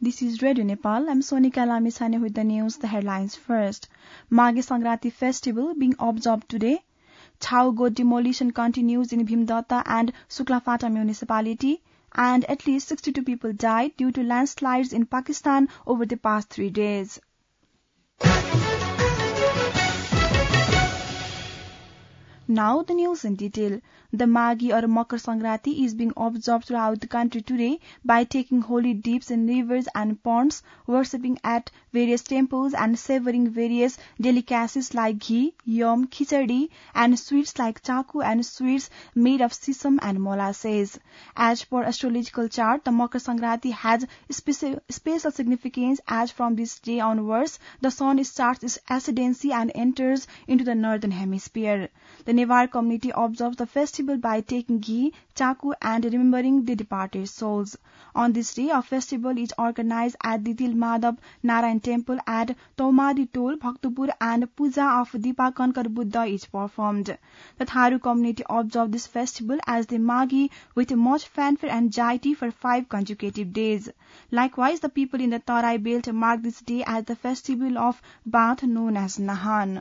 This is Radio Nepal. I'm Sonika Lamisane with the news. The headlines first. Mage Sangrati festival being observed today. Chaugo demolition continues in Bhimdatta and Suklafata municipality. And at least 62 people died due to landslides in Pakistan over the past 3 days. Now the news in detail. The Magi or Makar Sangrati is being observed throughout the country today by taking holy dips in rivers and ponds, worshipping at various temples and savoring various delicacies like ghee, yam, khichdi and sweets like chaku and sweets made of sesame and molasses. As per astrological chart, the Makar Sangrati has special significance as from this day onwards, the sun starts its ascendancy and enters into the northern hemisphere. The Newar community observes the festival by taking ghee, chaku and remembering the departed souls. On this day, a festival is organized at the Tilmadhav Narayan Temple at Taumadi Tol, Bhaktapur and Puja of Dipakankar Buddha is performed. The Tharu community observe this festival as the Magi with much fanfare and anxiety for 5 consecutive days. Likewise, the people in the Tarai belt mark this day as the festival of bath known as Nahan.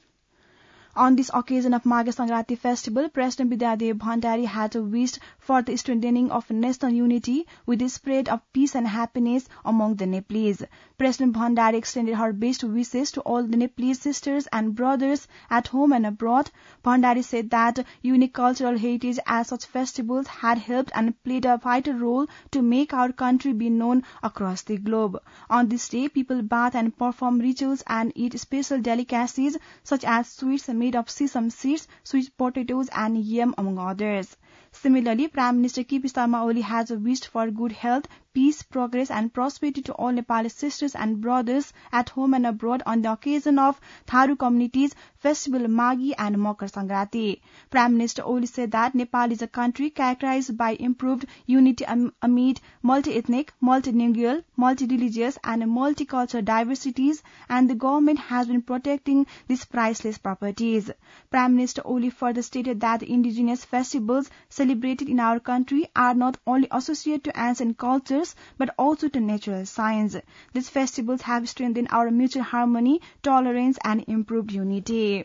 On this occasion of Mage Sangrati festival, President Vidyadev Bhandari has wished for the strengthening of national unity with the spread of peace and happiness among the Nepalese. President Bhandari extended her best wishes to all the Nepalese sisters and brothers at home and abroad. Bhandari said that unique cultural heritage as such festivals had helped and played a vital role to make our country be known across the globe. On this day, people bath and perform rituals and eat special delicacies such as sweets made of sesame seeds, sweet potatoes and yam among others. Similarly, Prime Minister K.P. Sharma Oli has wished for good health, peace, progress and prosperity to all Nepali sisters and brothers at home and abroad on the occasion of Tharu community's festival Magi and Makar Sangrati. Prime Minister Oli said that Nepal is a country characterized by improved unity amid multi-ethnic, multilingual, multi-religious and multicultural diversities, and the government has been protecting these priceless properties. Prime Minister Oli further stated that the indigenous festivals celebrated in our country are not only associated to ancient cultures but also to natural science. These festivals have strengthened our mutual harmony, tolerance and improved unity.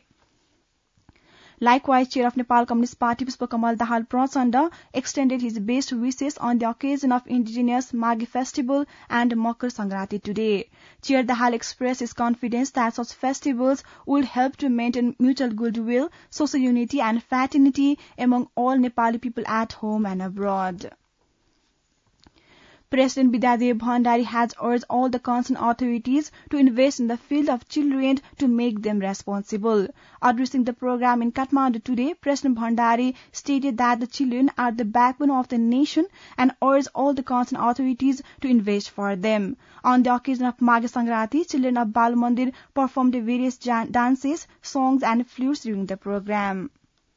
Likewise, Chair of Nepal Communist Party Pushpakamal Dahal Prachanda extended his best wishes on the occasion of indigenous Magi festival and Makar Sangrati today. Chair Dahal expressed his confidence that such festivals will help to maintain mutual goodwill, social unity and fraternity among all Nepali people at home and abroad. President Vidyadev Bhandari has urged all the concerned authorities to invest in the field of children to make them responsible. Addressing the program in Kathmandu today, President Bhandari stated that the children are the backbone of the nation and urged all the concerned authorities to invest for them. On the occasion of Mage Sangrati, children of Bal Mandir performed various dances, songs and flutes during the program.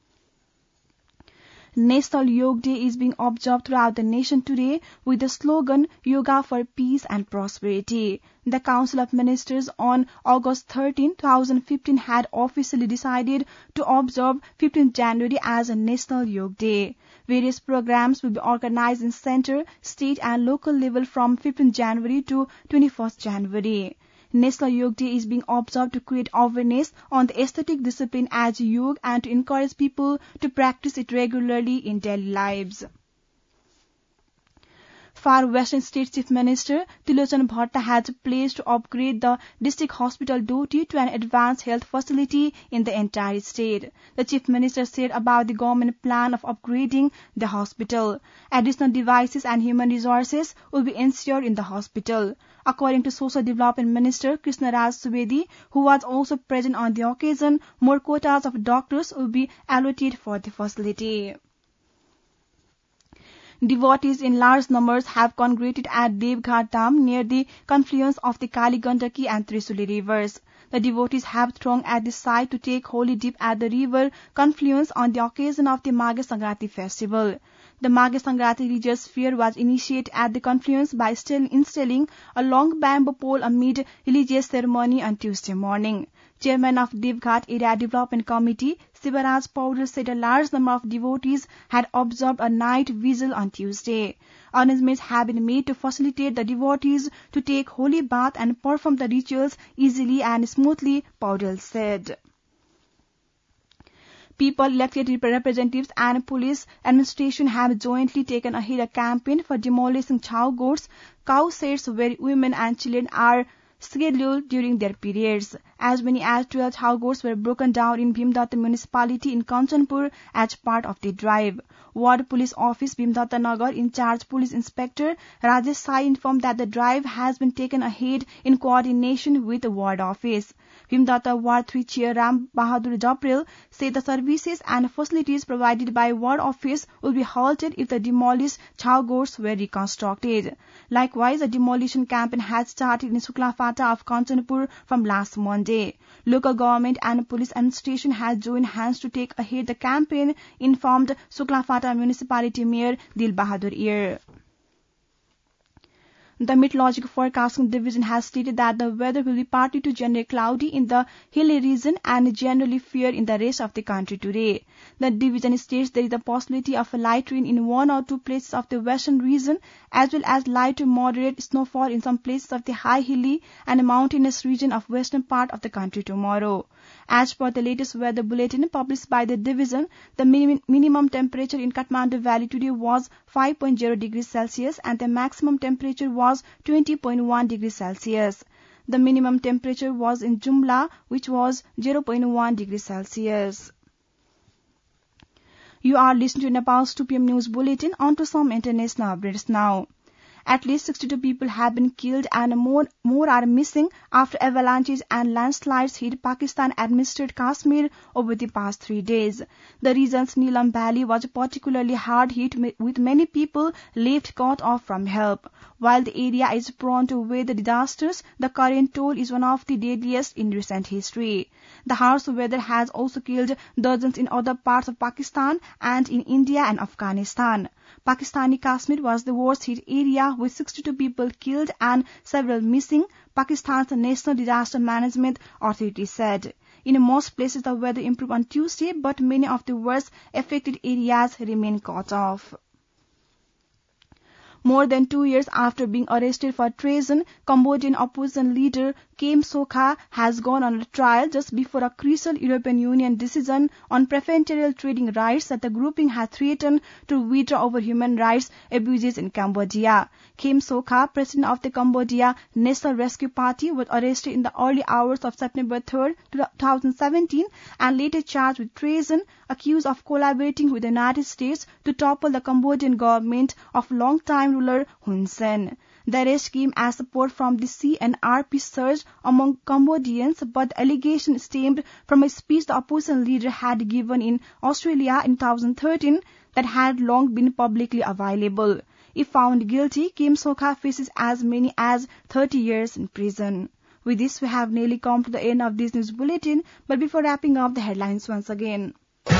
National Yoga Day is being observed throughout the nation today with the slogan Yoga for Peace and Prosperity. The Council of Ministers on August 13, 2015 had officially decided to observe 15th January as a National Yoga Day. Various programs will be organized in centre, state and local level from 15th January to 21st January. National Yoga Day is being observed to create awareness on the aesthetic discipline as yoga and to encourage people to practice it regularly in daily lives. Far Western State Chief Minister Tilochan Bhatta has pledged to upgrade the district hospital Doti to an advanced health facility in the entire state. The Chief Minister said about the government plan of upgrading the hospital. Additional devices and human resources will be ensured in the hospital. According to Social Development Minister Krishna Raj Subedi, who was also present on the occasion, more quotas of doctors will be allocated for the facility. Devotees in large numbers have congregated at Devghat Dam near the confluence of the Kali Gandaki and Trisuli rivers. The devotees have thronged at the site to take holy dip at the river confluence on the occasion of the Mage Sangrati festival. The Maghe Sangrati religious fair was initiated at the confluence by installing a long bamboo pole amid religious ceremony on Tuesday morning. Chairman of Devghat Area Development Committee, Sivaraj Paudel, said a large number of devotees had observed a night vigil on Tuesday. Arrangements have been made to facilitate the devotees to take holy bath and perform the rituals easily and smoothly, Paudel said. People, elected representatives and police administration have jointly taken ahead a campaign for demolishing chow goats, cow sheds where women and children are scheduled during their periods. As many as 12 chow goats were broken down in Bhimdatta municipality in Kanchanpur as part of the drive. Ward Police Office Bhimdatta Nagar in charge Police Inspector Rajesh Sai informed that the drive has been taken ahead in coordination with the Ward Office. Bhimdatta Ward 3 Chair Ram Bahadur Japril said the services and facilities provided by Ward Office will be halted if the demolished chow goats were reconstructed. Likewise, a demolition campaign has started in Suklafata of Kanchanpur from last Monday. Local government and police administration has joined hands to take ahead the campaign, informed Suklafata Municipality Mayor Dil Bahadur Air. The Meteorological Forecasting Division has stated that the weather will be partly to generally cloudy in the hilly region and generally fair in the rest of the country today. The division states there is a possibility of a light rain in one or two places of the western region, as well as light to moderate snowfall in some places of the high hilly and mountainous region of western part of the country tomorrow. As per the latest weather bulletin published by the division, the minimum temperature in Kathmandu Valley today was 5.0 degrees Celsius and the maximum temperature was 20.1 degrees Celsius. The minimum temperature was in Jumla, which was 0.1 degrees Celsius. You are listening to Nepal's 2 p.m. news bulletin. On to some international updates now. At least 62 people have been killed and more are missing after avalanches and landslides hit Pakistan-administered Kashmir over the past 3 days. The region's Neelam Valley was particularly hard hit with many people left cut off from help. While the area is prone to weather disasters, the current toll is one of the deadliest in recent history. The harsh weather has also killed dozens in other parts of Pakistan and in India and Afghanistan. Pakistani Kashmir was the worst hit area with 62 people killed and several missing, Pakistan's National Disaster Management Authority said. In most places the weather improved on Tuesday, but many of the worst affected areas remain cut off. More than 2 years after being arrested for treason, Cambodian opposition leader Kem Sokha has gone on a trial just before a crucial European Union decision on preferential trading rights that the grouping had threatened to withdraw over human rights abuses in Cambodia. Kem Sokha, president of the Cambodia National Rescue Party, was arrested in the early hours of September 3, 2017 and later charged with treason, accused of collaborating with the United States to topple the Cambodian government of long-time ruler Hun Sen. The arrest came as support from the CNRP surged among Cambodians, but the allegation stemmed from a speech the opposition leader had given in Australia in 2013 that had long been publicly available. If found guilty, Kem Sokha faces as many as 30 years in prison. With this, we have nearly come to the end of this news bulletin, but before wrapping up the headlines once again.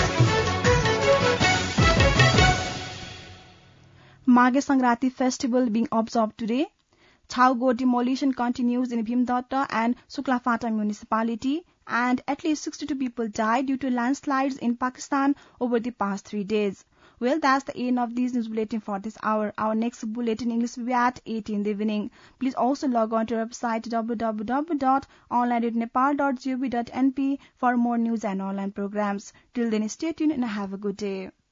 Maghe Sangrati festival being observed today. Chow goat demolition continues in Bhimdatta and Suklafata municipality, and at least 62 people died due to landslides in Pakistan over the past 3 days. Well, that's the end of this news bulletin for this hour. Our next bulletin English will be at 8 in the evening. Please also log on to our website www.onlineradio.nepal.gov.np for more news and online programs. Till then, stay tuned and have a good day.